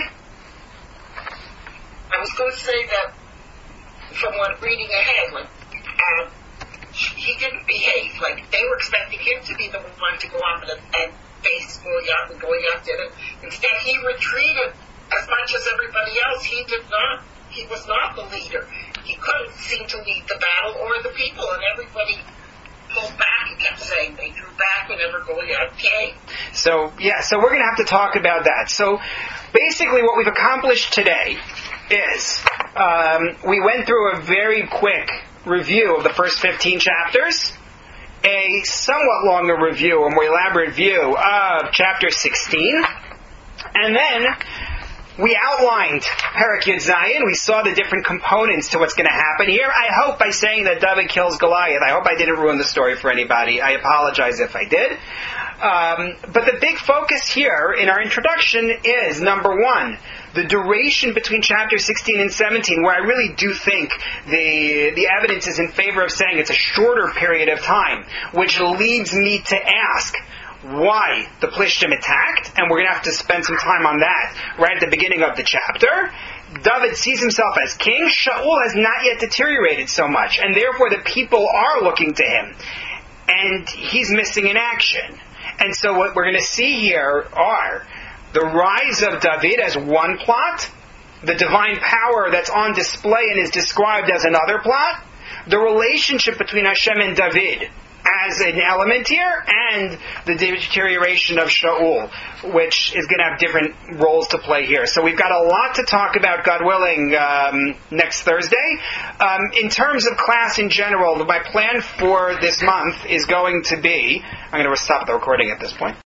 I was going to say that from what reading ahead, when uh, he didn't behave. Like, they were expecting him to be the one to go up and, and face Goliath, and Goliath didn't. Instead, he retreated as much as everybody else. He did not, he was not the leader. He couldn't seem to lead the battle or the people, and everybody pulled back and kept saying they drew back whenever Goliath came. So, yeah, so we're going to have to talk about that. So, basically what we've accomplished today is um, we went through a very quick review of the first fifteen chapters, a somewhat longer review, a more elaborate view of chapter sixteen, and then we outlined Perek Yud Zayin. We saw the different components to what's going to happen here. I hope by saying that David kills Goliath, I hope I didn't ruin the story for anybody. I apologize if I did. Um, but the big focus here in our introduction is, number one, the duration between chapter sixteen and seventeen, where I really do think the the evidence is in favor of saying it's a shorter period of time, which leads me to ask why the Plishtim attacked, and we're going to have to spend some time on that right at the beginning of the chapter. David sees himself as king. Shaul has not yet deteriorated so much, and therefore the people are looking to him, and he's missing in action. And so what we're going to see here are the rise of David as one plot, the divine power that's on display and is described as another plot, the relationship between Hashem and David as an element here, and the deterioration of Shaul, which is going to have different roles to play here. So we've got a lot to talk about, God willing, um, next Thursday. Um, in terms of class in general, my plan for this month is going to be, I'm going to stop the recording at this point.